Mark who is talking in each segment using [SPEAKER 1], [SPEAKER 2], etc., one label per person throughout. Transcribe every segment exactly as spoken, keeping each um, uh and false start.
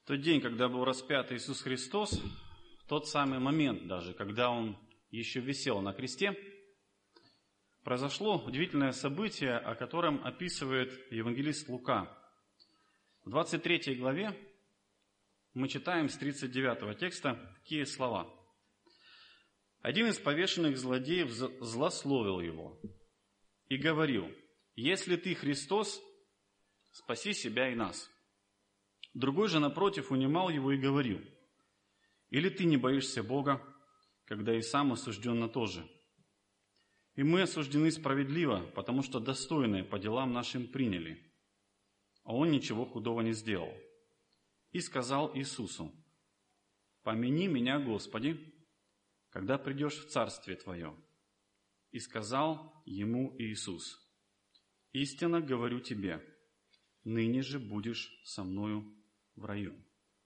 [SPEAKER 1] тот день, когда был распят Иисус Христос, тот самый момент даже, когда Он еще висел на кресте, произошло удивительное событие, о котором описывает евангелист Лука. В двадцать третьей главе мы читаем с тридцать девятого текста такие слова. «Один из повешенных злодеев злословил его и говорил: „Если ты Христос, спаси себя и нас“. Другой же, напротив, унимал его и говорил: „Или ты не боишься Бога, когда и сам осужден на то же? И мы осуждены справедливо, потому что достойные по делам нашим приняли, а он ничего худого не сделал“. И сказал Иисусу: „Помяни меня, Господи, когда придешь в Царствие Твое“. И сказал ему Иисус: „Истинно говорю тебе, ныне же будешь со мною в раю“».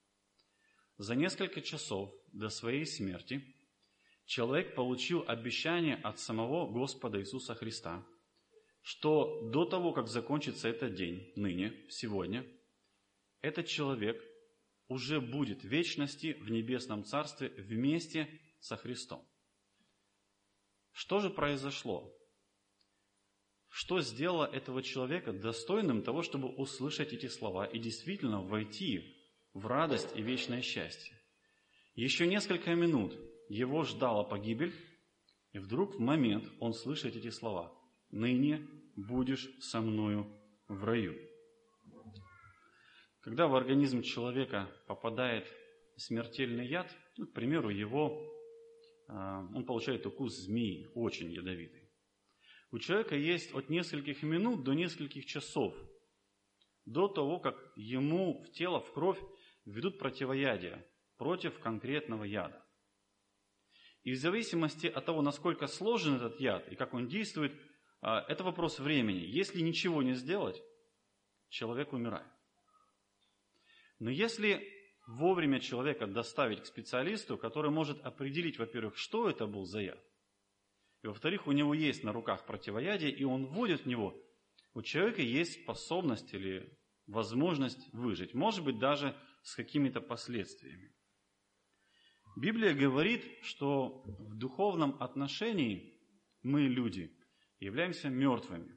[SPEAKER 1] За несколько часов до своей смерти человек получил обещание от самого Господа Иисуса Христа, что до того, как закончится этот день, ныне, сегодня, этот человек уже будет в вечности в небесном Царстве вместе со Христом. Что же произошло? Что сделало этого человека достойным того, чтобы услышать эти слова и действительно войти в радость и вечное счастье? Еще несколько минут его ждала погибель, и вдруг в момент он слышит эти слова: «Ныне будешь со мною в раю». Когда в организм человека попадает смертельный яд, ну, к примеру, его, он получает укус змеи, очень ядовитый. У человека есть от нескольких минут до нескольких часов до того, как ему в тело, в кровь введут противоядие против конкретного яда. И в зависимости от того, насколько сложен этот яд и как он действует, это вопрос времени. Если ничего не сделать, человек умирает. Но если вовремя человека доставить к специалисту, который может определить, во-первых, что это был за яд, и, во-вторых, у него есть на руках противоядие, и он вводит в него, у человека есть способность или возможность выжить, может быть, даже с какими-то последствиями. Библия говорит, что в духовном отношении мы, люди, являемся мертвыми.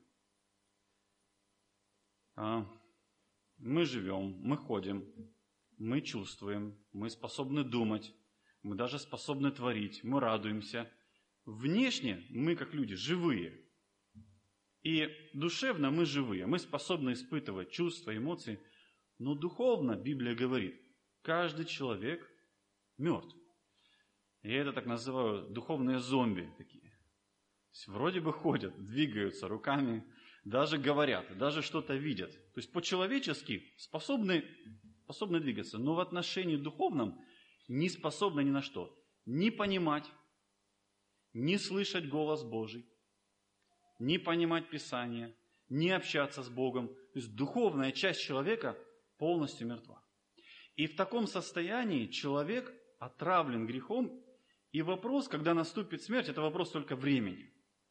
[SPEAKER 1] Мы живем, мы ходим, мы чувствуем, мы способны думать, мы даже способны творить, мы радуемся. Внешне мы, как люди, живые. И душевно мы живые, мы способны испытывать чувства, эмоции. Но духовно, Библия говорит, каждый человек мертв. Я это так называю духовные зомби такие. Вроде бы ходят, двигаются руками, даже говорят, даже что-то видят. То есть по-человечески способны, способны двигаться, но в отношении духовном не способны ни на что. Ни понимать, ни слышать голос Божий, ни понимать Писание, ни общаться с Богом. То есть духовная часть человека полностью мертва. И в таком состоянии человек отравлен грехом, и вопрос, когда наступит смерть, это вопрос только времени.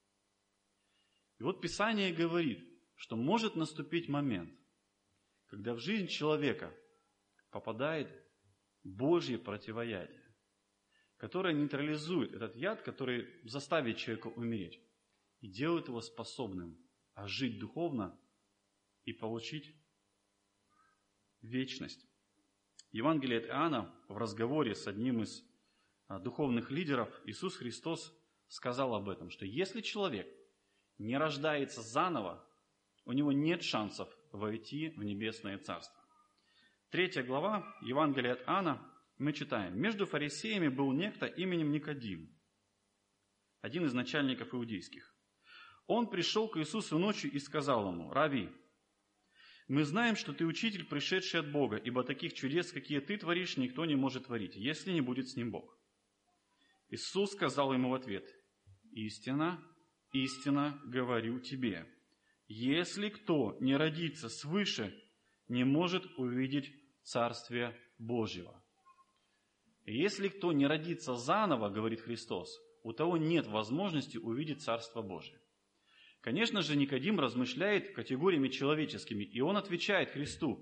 [SPEAKER 1] И вот Писание говорит, что может наступить момент, когда в жизнь человека попадает Божье противоядие, которое нейтрализует этот яд, который заставит человека умереть, и делает его способным ожить духовно и получить вечность. Евангелие от Иоанна в разговоре с одним из духовных лидеров Иисус Христос сказал об этом, что если человек не рождается заново, у него нет шансов войти в небесное царство. Третья глава Евангелия от Иоанна мы читаем: «Между фарисеями был некто именем Никодим, один из начальников иудейских. Он пришел к Иисусу ночью и сказал ему: „Рави, мы знаем, что ты учитель, пришедший от Бога, ибо таких чудес, какие ты творишь, никто не может творить, если не будет с ним Бог“. Иисус сказал ему в ответ: «Истинно, истинно говорю тебе, если кто не родится свыше, не может увидеть Царствие Божьего». И если кто не родится заново, говорит Христос, у того нет возможности увидеть Царство Божие. Конечно же, Никодим размышляет категориями человеческими, и он отвечает Христу: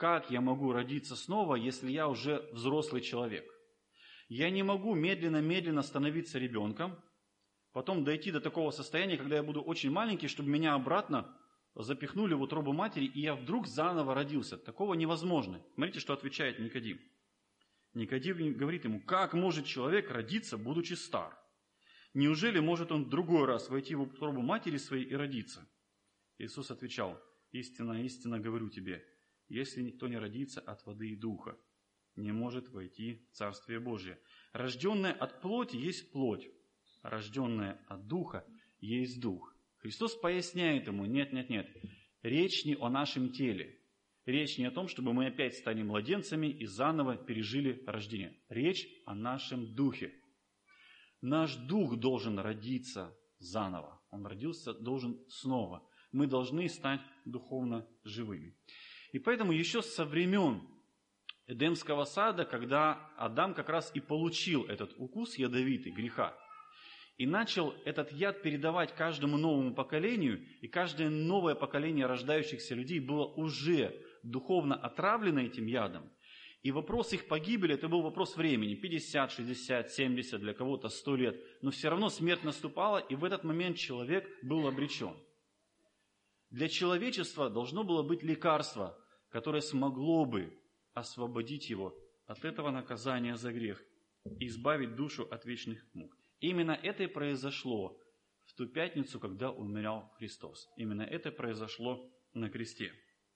[SPEAKER 1] как я могу родиться снова, если я уже взрослый человек? Я не могу медленно-медленно становиться ребенком, потом дойти до такого состояния, когда я буду очень маленький, чтобы меня обратно запихнули в утробу матери, и я вдруг заново родился. Такого невозможно. Смотрите, что отвечает Никодим. Никодим говорит ему: как может человек родиться, будучи стар? Неужели может он в другой раз войти в утробу матери своей и родиться? Иисус отвечал: истинно, истинно говорю тебе, если никто не родится от воды и духа, не может войти в Царствие Божие. Рожденное от плоти есть плоть, рожденное от духа есть дух. Христос поясняет ему: нет, нет, нет, речь не о нашем теле. Речь не о том, чтобы мы опять стали младенцами и заново пережили рождение. Речь о нашем духе. Наш дух должен родиться заново. Он родился, должен снова. Мы должны стать духовно живыми. И поэтому еще со времен Эдемского сада, когда Адам как раз и получил этот укус ядовитый греха, и начал этот яд передавать каждому новому поколению, и каждое новое поколение рождающихся людей было уже духовно отравлено этим ядом. И вопрос их погибели, это был вопрос времени, пятьдесят, шестьдесят, семьдесят, для кого-то сто лет. Но все равно смерть наступала, и в этот момент человек был обречен. Для человечества должно было быть лекарство, которое смогло бы освободить его от этого наказания за грех и избавить душу от вечных мук. Именно это и произошло в ту пятницу, когда умирал Христос. Именно это произошло на кресте.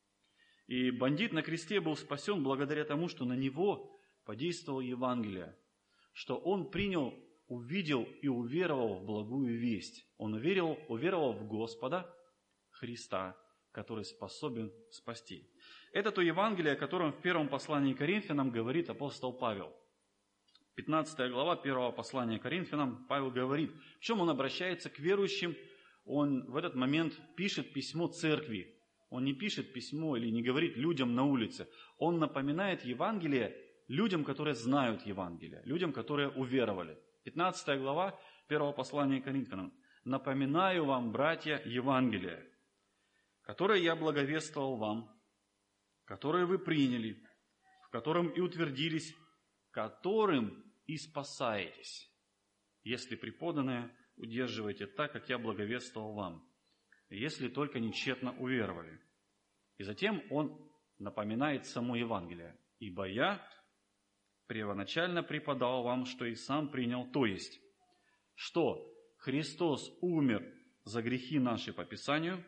[SPEAKER 1] И бандит на кресте был спасен благодаря тому, что на него подействовало Евангелие, что он принял, увидел и уверовал в благую весть. Он уверовал, уверовал в Господа Христа, который способен спасти. Это то Евангелие, о котором в первом послании к Коринфянам говорит апостол Павел. пятнадцатая глава первого послания к Коринфянам, Павел говорит, в чем он обращается к верующим. Он в этот момент пишет письмо церкви. Он не пишет письмо или не говорит людям на улице. Он напоминает Евангелие людям, которые знают Евангелие, людям, которые уверовали. пятнадцатая глава первого послания к Коринфянам. «Напоминаю вам, братья, Евангелие, которое я благовествовал вам, которое вы приняли, в котором и утвердились, которым и спасаетесь, если преподанное удерживаете так, как я благовествовал вам, если только не тщетно уверовали». И затем он напоминает само Евангелие. «Ибо я первоначально преподал вам, что и сам принял, то есть, что Христос умер за грехи наши по Писанию,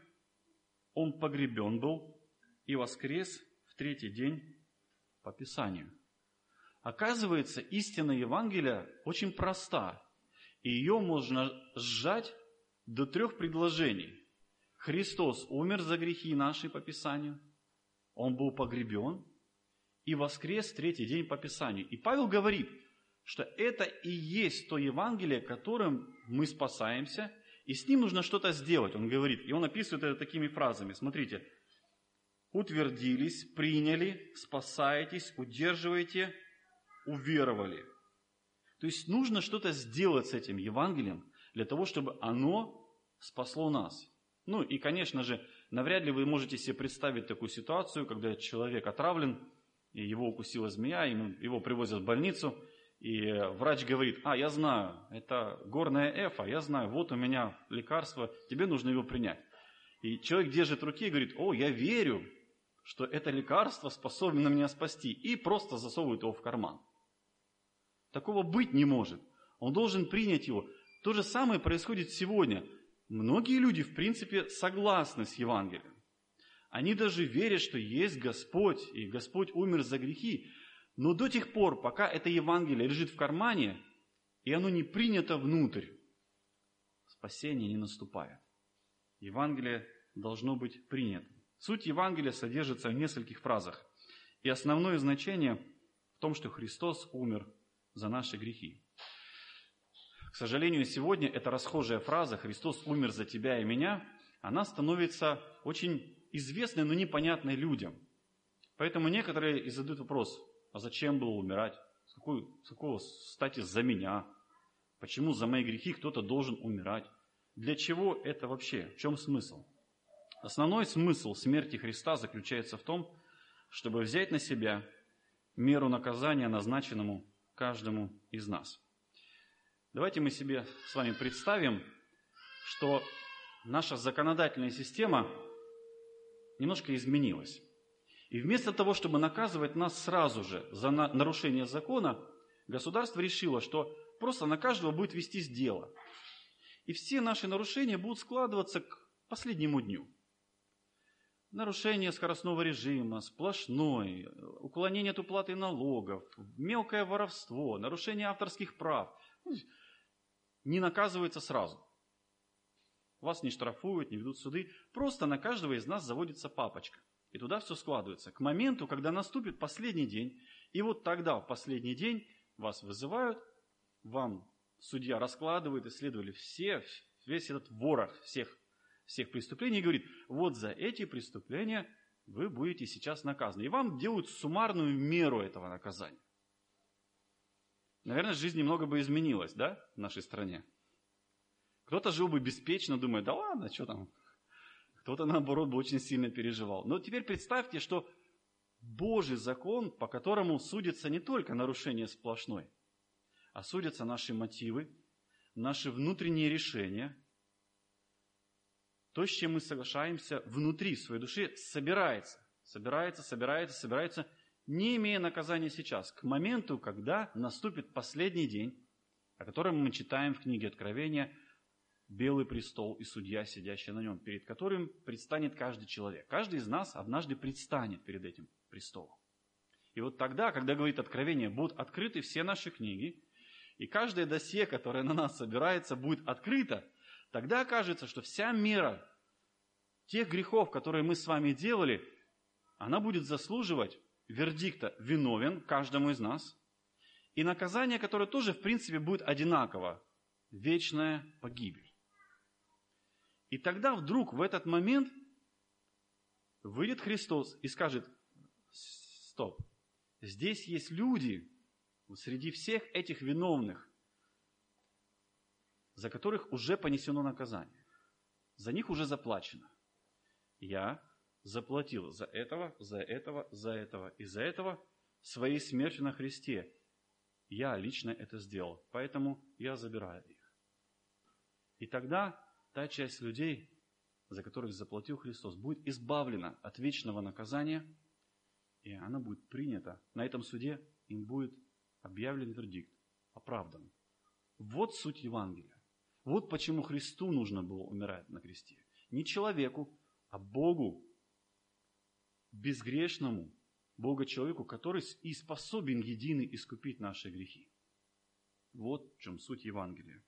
[SPEAKER 1] Он погребен был и воскрес в третий день по Писанию». Оказывается, истина Евангелия очень проста, и ее можно сжать до трех предложений. Христос умер за грехи наши по Писанию, Он был погребен и воскрес в третий день по Писанию. И Павел говорит, что это и есть то Евангелие, которым мы спасаемся, и с ним нужно что-то сделать. Он говорит, и он описывает это такими фразами. Смотрите, утвердились, приняли, спасаетесь, удерживаете, уверовали. То есть нужно что-то сделать с этим Евангелием для того, чтобы оно спасло нас. Ну и, конечно же, навряд ли вы можете себе представить такую ситуацию, когда человек отравлен, и его укусила змея, ему, его привозят в больницу, и врач говорит, а, я знаю, это горная эфа, я знаю, вот у меня лекарство, тебе нужно его принять. И человек держит руки и говорит, о, я верю, что это лекарство способно меня спасти, и просто засовывает его в карман. Такого быть не может. Он должен принять его. То же самое происходит сегодня. Многие люди, в принципе, согласны с Евангелием. Они даже верят, что есть Господь, и Господь умер за грехи. Но до тех пор, пока это Евангелие лежит в кармане, и оно не принято внутрь, спасение не наступает. Евангелие должно быть принято. Суть Евангелия содержится в нескольких фразах. И основное значение в том, что Христос умер за наши грехи. К сожалению, сегодня эта расхожая фраза «Христос умер за тебя и меня», она становится очень известной, но непонятной людям. Поэтому некоторые и задают вопрос, а зачем было умирать? С какой, с какого стати за меня? Почему за мои грехи кто-то должен умирать? Для чего это вообще? В чем смысл? Основной смысл смерти Христа заключается в том, чтобы взять на себя меру наказания, назначенному каждому из нас. Давайте мы себе с вами представим, что наша законодательная система немножко изменилась. И вместо того, чтобы наказывать нас сразу же за нарушение закона, государство решило, что просто на каждого будет вестись дело. И все наши нарушения будут складываться к последнему дню. Нарушение скоростного режима, сплошной, уклонение от уплаты налогов, мелкое воровство, нарушение авторских прав не наказывается сразу. Вас не штрафуют, не ведут суды. Просто на каждого из нас заводится папочка. И туда все складывается. К моменту, когда наступит последний день, и вот тогда, в последний день, вас вызывают, вам судья раскладывает, исследовали все, весь этот ворох всех, всех преступлений и говорит, вот за эти преступления вы будете сейчас наказаны. И вам делают суммарную меру этого наказания. Наверное, жизнь немного бы изменилась, да, в нашей стране. Кто-то жил бы беспечно, думая, да ладно, что там. Кто-то, наоборот, бы очень сильно переживал. Но теперь представьте, что Божий закон, по которому судится не только нарушение сплошной, а судятся наши мотивы, наши внутренние решения, то, с чем мы соглашаемся внутри своей души, собирается, собирается, собирается, собирается, не имея наказания сейчас, к моменту, когда наступит последний день, о котором мы читаем в книге Откровения, белый престол и судья, сидящий на нем, перед которым предстанет каждый человек. Каждый из нас однажды предстанет перед этим престолом. И вот тогда, когда говорит Откровение, будут открыты все наши книги, и каждое досье, которое на нас собирается, будет открыто, тогда окажется, что вся мера тех грехов, которые мы с вами делали, она будет заслуживать вердикта «виновен» каждому из нас, и наказание, которое тоже, в принципе, будет одинаково – вечная погибель. И тогда вдруг в этот момент выйдет Христос и скажет, стоп, здесь есть люди, среди всех этих виновных, за которых уже понесено наказание. За них уже заплачено. Я заплатил за этого, за этого, за этого и за этого своей смертью на Христе. Я лично это сделал, поэтому я забираю их. И тогда та часть людей, за которых заплатил Христос, будет избавлена от вечного наказания, и она будет принята. На этом суде им будет объявлен вердикт, оправдан. Вот суть Евангелия. Вот почему Христу нужно было умирать на кресте. Не человеку, а Богу, безгрешному Бога-человеку, который и способен единый искупить наши грехи. Вот в чем суть Евангелия.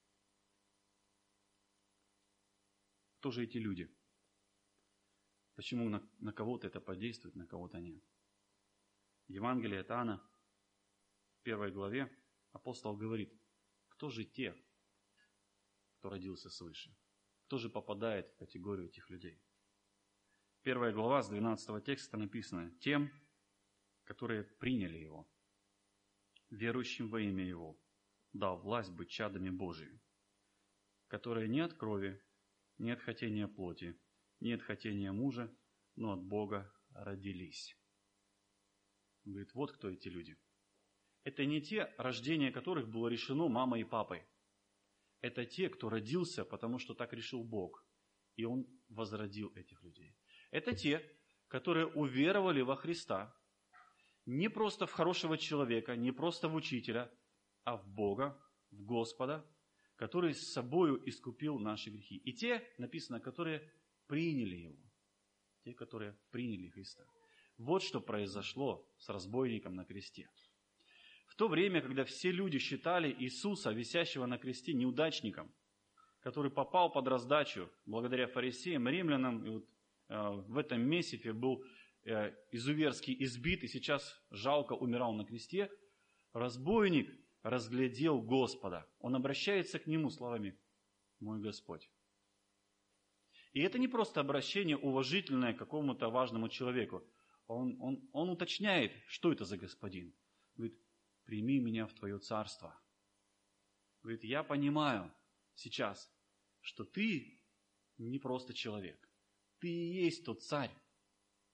[SPEAKER 1] Кто же эти люди? Почему на, на кого-то это подействует, на кого-то нет? Евангелие от Иоанна, в первой главе, апостол говорит, кто же те, кто родился свыше? Кто же попадает в категорию этих людей? Первая глава с двенадцатого текста написано, тем, которые приняли Его, верующим во имя Его, дал власть быть чадами Божиими, которые не от крови, не от хотения плоти, не от хотения мужа, но от Бога родились. Он говорит, вот кто эти люди. Это не те, рождение которых было решено мамой и папой. Это те, кто родился, потому что так решил Бог. И Он возродил этих людей. Это те, которые уверовали во Христа. Не просто в хорошего человека, не просто в учителя, а в Бога, в Господа, который с собою искупил наши грехи. И те, написано, которые приняли Его. Те, которые приняли Христа. Вот что произошло с разбойником на кресте. В то время, когда все люди считали Иисуса, висящего на кресте, неудачником, который попал под раздачу благодаря фарисеям, римлянам, и вот э, в этом месяце был э, изуверски избит и сейчас жалко умирал на кресте, разбойник разглядел Господа. Он обращается к Нему словами «Мой Господь». И это не просто обращение уважительное к какому-то важному человеку. Он, он, он уточняет, что это за господин. Говорит, прими меня в Твое царство. Говорит, я понимаю сейчас, что ты не просто человек. Ты и есть тот царь.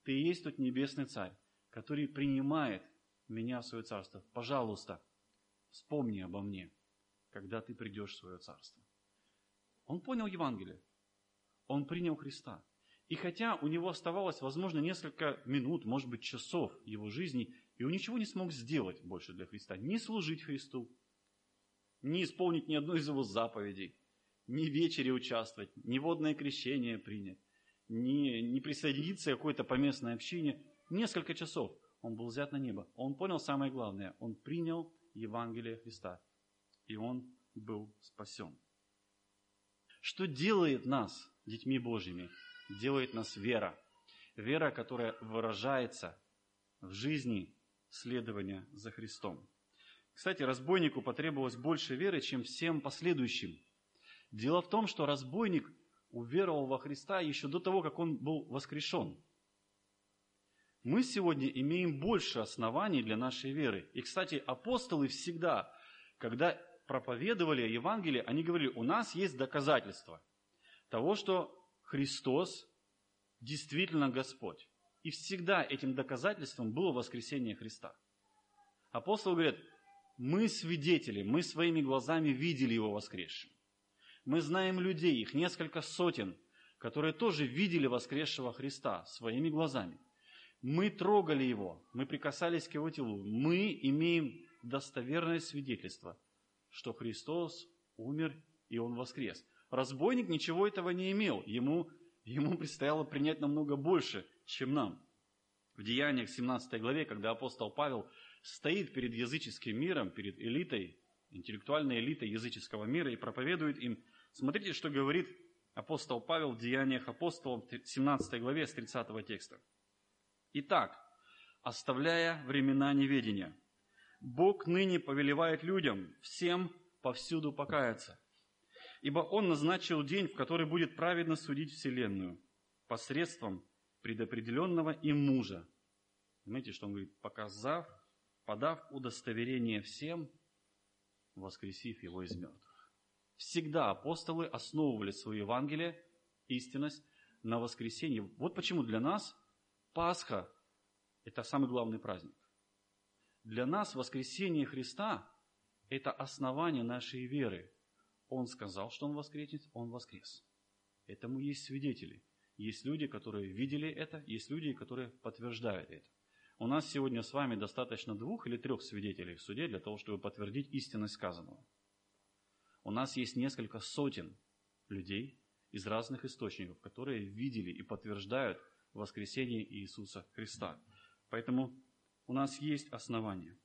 [SPEAKER 1] Ты и есть тот небесный царь, который принимает меня в свое царство. Пожалуйста, вспомни обо мне, когда ты придешь в свое царство. Он понял Евангелие. Он принял Христа. И хотя у него оставалось, возможно, несколько минут, может быть, часов его жизни, и он ничего не смог сделать больше для Христа. Не служить Христу, не исполнить ни одну из его заповедей, ни в вечере участвовать, ни водное крещение принять, ни, ни присоединиться к какой-то поместной общине. Несколько часов он был взят на небо. Он понял самое главное. Он принял Евангелие Христа. И он был спасен. Что делает нас детьми Божьими? Делает нас вера. Вера, которая выражается в жизни следования за Христом. Кстати, разбойнику потребовалось больше веры, чем всем последующим. Дело в том, что разбойник уверовал во Христа еще до того, как он был воскрешен. Мы сегодня имеем больше оснований для нашей веры. И, кстати, апостолы всегда, когда проповедовали Евангелие, они говорили, у нас есть доказательства того, что Христос действительно Господь. И всегда этим доказательством было воскресение Христа. Апостолы говорят, мы свидетели, мы своими глазами видели Его воскресшим. Мы знаем людей, их несколько сотен, которые тоже видели воскресшего Христа своими глазами. Мы трогали Его, мы прикасались к Его телу. Мы имеем достоверное свидетельство, что Христос умер и Он воскрес. Разбойник ничего этого не имел. Ему, ему предстояло принять намного больше, чем нам. В Деяниях семнадцатой главе, когда апостол Павел стоит перед языческим миром, перед элитой, интеллектуальной элитой языческого мира и проповедует им, смотрите, что говорит апостол Павел в Деяниях апостолов в семнадцатой главе с тридцатого текста. «Итак, оставляя времена неведения, Бог ныне повелевает людям всем повсюду покаяться. Ибо Он назначил день, в который будет праведно судить вселенную, посредством предопределенного им мужа». Знаете, что Он говорит? «Показав, подав удостоверение всем, воскресив его из мертвых». Всегда апостолы основывали свое Евангелие, истинность, на воскресенье. Вот почему для нас Пасха – это самый главный праздник. Для нас воскресение Христа – это основание нашей веры. Он сказал, что Он воскреснет, Он воскрес. Этому есть свидетели. Есть люди, которые видели это, есть люди, которые подтверждают это. У нас сегодня с вами достаточно двух или трех свидетелей в суде для того, чтобы подтвердить истинность сказанного. У нас есть несколько сотен людей из разных источников, которые видели и подтверждают воскресение Иисуса Христа. Поэтому у нас есть основания.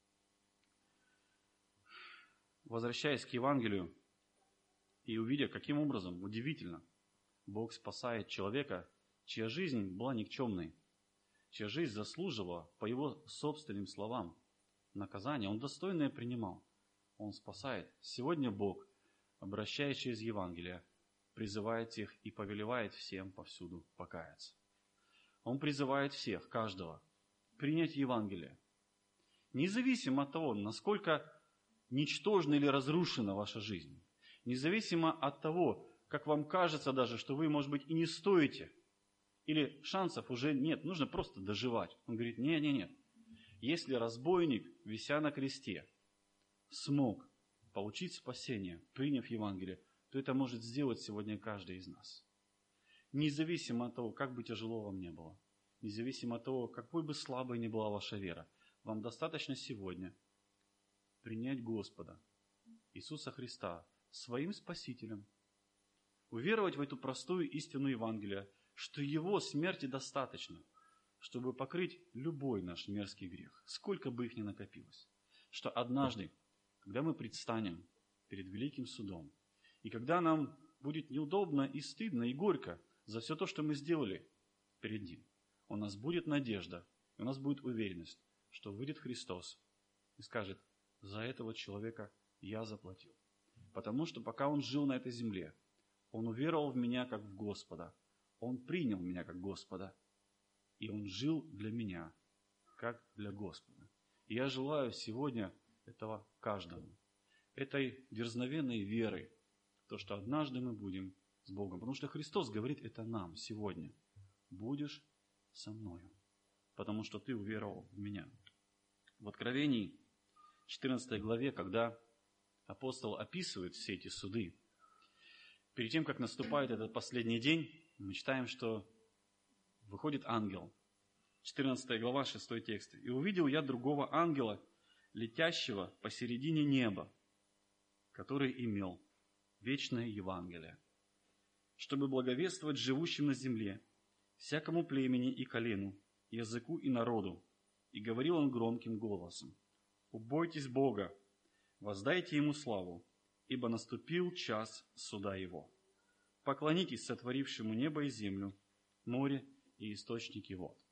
[SPEAKER 1] Возвращаясь к Евангелию и увидя, каким образом, удивительно, Бог спасает человека, чья жизнь была никчемной, чья жизнь заслуживала, по его собственным словам, наказания, он достойное принимал. Он спасает. Сегодня Бог, обращаясь через Евангелие, призывает всех и повелевает всем повсюду покаяться. Он призывает всех, каждого, принять Евангелие. Независимо от того, насколько ничтожна или разрушена ваша жизнь, независимо от того, как вам кажется даже, что вы, может быть, и не стоите, или шансов уже нет, нужно просто доживать. Он говорит, нет, нет, нет. Если разбойник, вися на кресте, смог получить спасение, приняв Евангелие, то это может сделать сегодня каждый из нас. Независимо от того, как бы тяжело вам не было, независимо от того, какой бы слабой ни была ваша вера, вам достаточно сегодня принять Господа, Иисуса Христа, своим Спасителем, уверовать в эту простую истину Евангелия, что Его смерти достаточно, чтобы покрыть любой наш мерзкий грех, сколько бы их ни накопилось. Что однажды, когда мы предстанем перед великим судом, и когда нам будет неудобно и стыдно, и горько за все то, что мы сделали перед Ним, у нас будет надежда, и у нас будет уверенность, что выйдет Христос и скажет, за этого человека я заплатил. Потому что пока Он жил на этой земле, Он уверовал в Меня как в Господа, Он принял Меня как Господа, и Он жил для Меня как для Господа. И я желаю сегодня этого каждому, этой дерзновенной веры, в то, что однажды мы будем с Богом. Потому что Христос говорит это нам сегодня. Будешь со мною, потому что ты уверовал в меня». В Откровении, четырнадцатой главе, когда апостол описывает все эти суды, перед тем, как наступает этот последний день, мы читаем, что выходит ангел. четырнадцатая глава, шестой текст. «И увидел я другого ангела, летящего посередине неба, который имел вечное Евангелие, чтобы благовествовать живущим на земле, всякому племени и колену, языку и народу. И говорил он громким голосом: убойтесь Бога, воздайте Ему славу, ибо наступил час суда Его. Поклонитесь сотворившему небо и землю, море и источники вод».